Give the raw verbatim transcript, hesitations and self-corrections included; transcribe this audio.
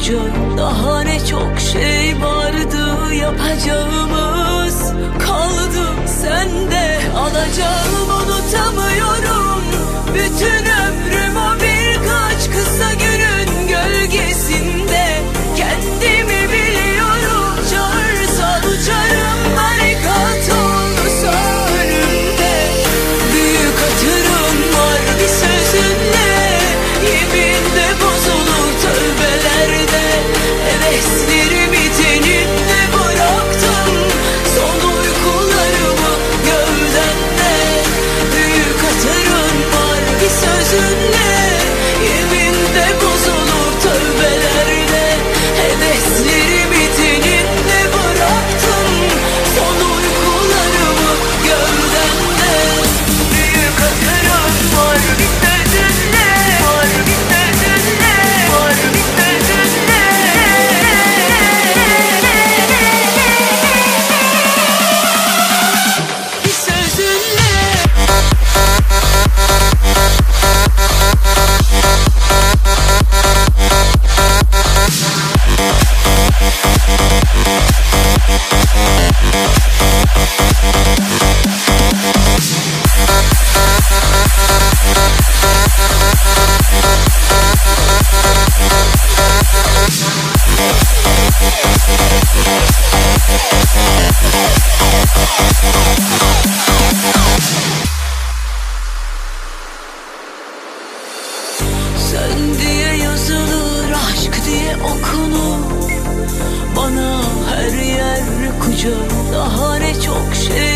kucak. Daha ne çok şey vardı, yapacağımız kaldı sende. Alacağım unutamıyorum, bütün ömrüm o birkaç kısa günün gölgesinde. Kendimi biliyorum, çağırsan uçarım, barikat olursa önümde. Büyük hatırım var bir sözünle, yeminde bozulur tövbelerde. Heveslerimi teninde bıraktım, son uykularımı gövdende. Büyük hatırım var bir sözünle, yeminde bozulur tövbelerde. Heveslerimi teninde bıraktım, son uykularımı gövdende. Büyük hatırım var bir sözünle, var bir sözünle, var bir sözünle. Bir sözünle. Sen diye yazılır, aşk diye okunur. Bana her yer kucak. Daha ne çok şey